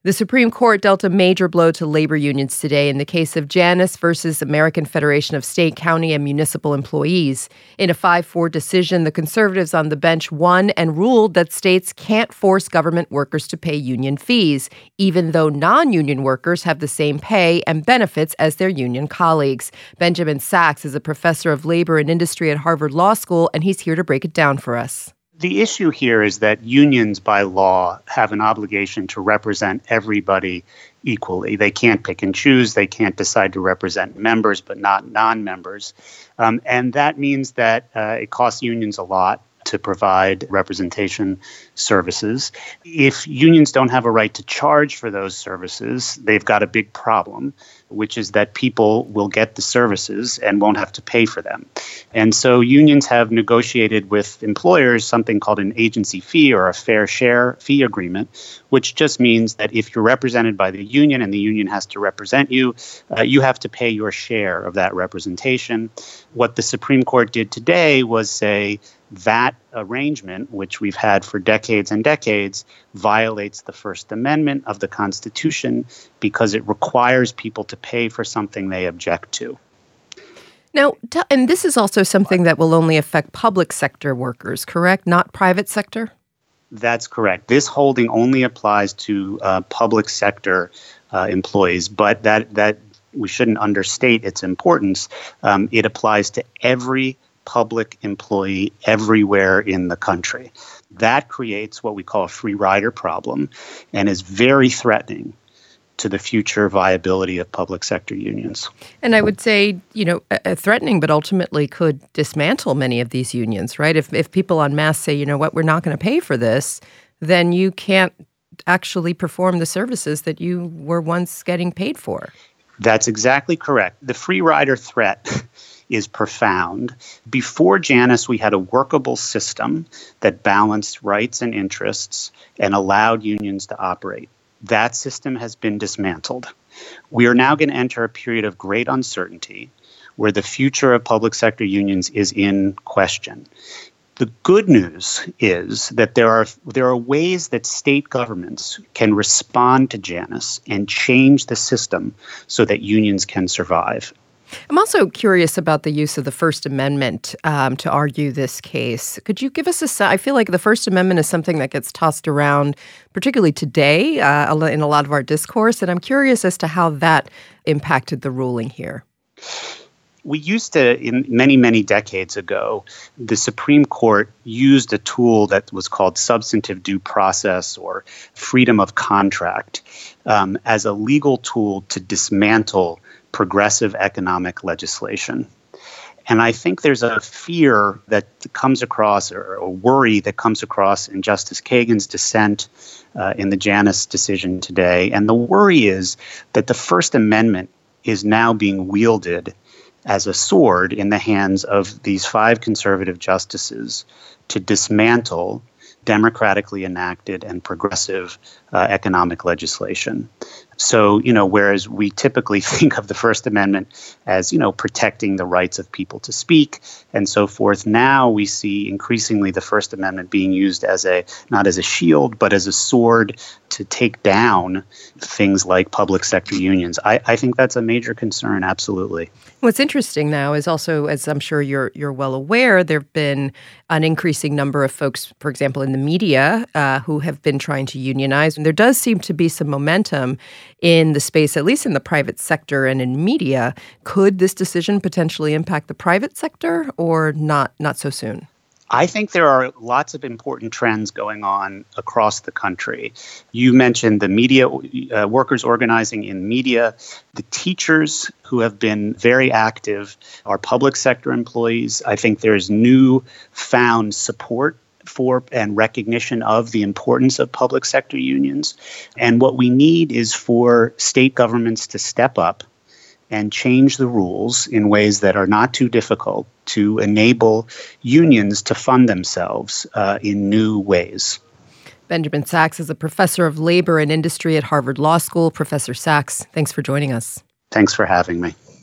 The Supreme Court dealt a major blow to labor unions today in the case of Janus versus American Federation of State, County, and Municipal Employees. In a 5-4 decision, the conservatives on the bench won and ruled that states can't force government workers to pay union fees, even though non-union workers have the same pay and benefits as their union colleagues. Benjamin Sachs is a professor of labor and industry at Harvard Law School, and he's here to break it down for us. The issue here is that unions by law have an obligation to represent everybody equally. They can't pick and choose. They can't decide to represent members but not non-members. And that means that it costs unions a lot to provide representation services. If unions don't have a right to charge for those services, they've got a big problem, which is that people will get the services and won't have to pay for them. And so unions have negotiated with employers something called an agency fee or a fair share fee agreement, which just means that if you're represented by the union and the union has to represent you, you have to pay your share of that representation. What the Supreme Court did today was say that arrangement, which we've had for decades and decades, violates the First Amendment of the Constitution because it requires people to pay for something they object to. Now, and this is also something that will only affect public sector workers, correct? Not private sector? That's correct. This holding only applies to public sector employees, but that we shouldn't understate its importance. It applies to every public employee everywhere in the country. That creates what we call a free rider problem and is very threatening to the future viability of public sector unions. And I would say, threatening, but ultimately could dismantle many of these unions, right? If people en masse say, you know what, we're not going to pay for this, then you can't actually perform the services that you were once getting paid for. That's exactly correct. The free rider threat is profound. Before Janus, we had a workable system that balanced rights and interests and allowed unions to operate. That system has been dismantled. We are now going to enter a period of great uncertainty where the future of public sector unions is in question. The good news is that there are ways that state governments can respond to Janus and change the system so that unions can survive. I'm also curious about the use of the First Amendment to argue this case. Could you give us I feel like the First Amendment is something that gets tossed around, particularly today in a lot of our discourse, and I'm curious as to how that impacted the ruling here. We used to, in many, many decades ago, the Supreme Court used a tool that was called substantive due process or freedom of contract as a legal tool to dismantle progressive economic legislation. And I think there's a fear that comes across, or a worry that comes across in Justice Kagan's dissent in the Janus decision today. And the worry is that the First Amendment is now being wielded as a sword in the hands of these 5 conservative justices to dismantle democratically enacted and progressive economic legislation. So, whereas we typically think of the First Amendment as, protecting the rights of people to speak and so forth, now we see increasingly the First Amendment being used as not as a shield, but as a sword to take down things like public sector unions. I think that's a major concern, absolutely. What's interesting now is also, as I'm sure you're well aware, there have been an increasing number of folks, for example, in the media who have been trying to unionize. And there does seem to be some momentum in the space, at least in the private sector and in media. Could this decision potentially impact the private sector or not so soon? I think there are lots of important trends going on across the country. You mentioned the media, workers organizing in media, the teachers who have been very active are public sector employees. I think there's newfound support for and recognition of the importance of public sector unions. And what we need is for state governments to step up and change the rules in ways that are not too difficult to enable unions to fund themselves in new ways. Benjamin Sachs is a professor of labor and industry at Harvard Law School. Professor Sachs, thanks for joining us. Thanks for having me.